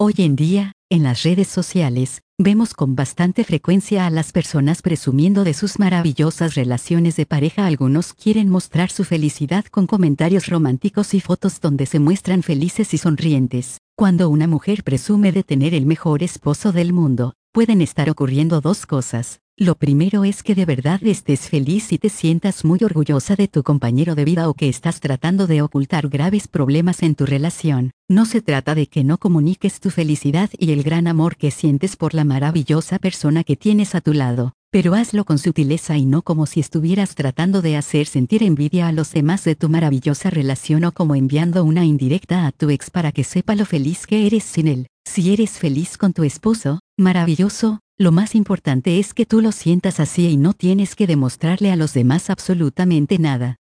Hoy en día, en las redes sociales, vemos con bastante frecuencia a las personas presumiendo de sus maravillosas relaciones de pareja. Algunos quieren mostrar su felicidad con comentarios románticos y fotos donde se muestran felices y sonrientes. Cuando una mujer presume de tener el mejor esposo del mundo, pueden estar ocurriendo dos cosas. Lo primero es que de verdad estés feliz y te sientas muy orgullosa de tu compañero de vida, o que estás tratando de ocultar graves problemas en tu relación. No se trata de que no comuniques tu felicidad y el gran amor que sientes por la maravillosa persona que tienes a tu lado, pero hazlo con sutileza y no como si estuvieras tratando de hacer sentir envidia a los demás de tu maravillosa relación, o como enviando una indirecta a tu ex para que sepa lo feliz que eres sin él. Si eres feliz con tu esposo, maravilloso. Lo más importante es que tú lo sientas así y no tienes que demostrarle a los demás absolutamente nada.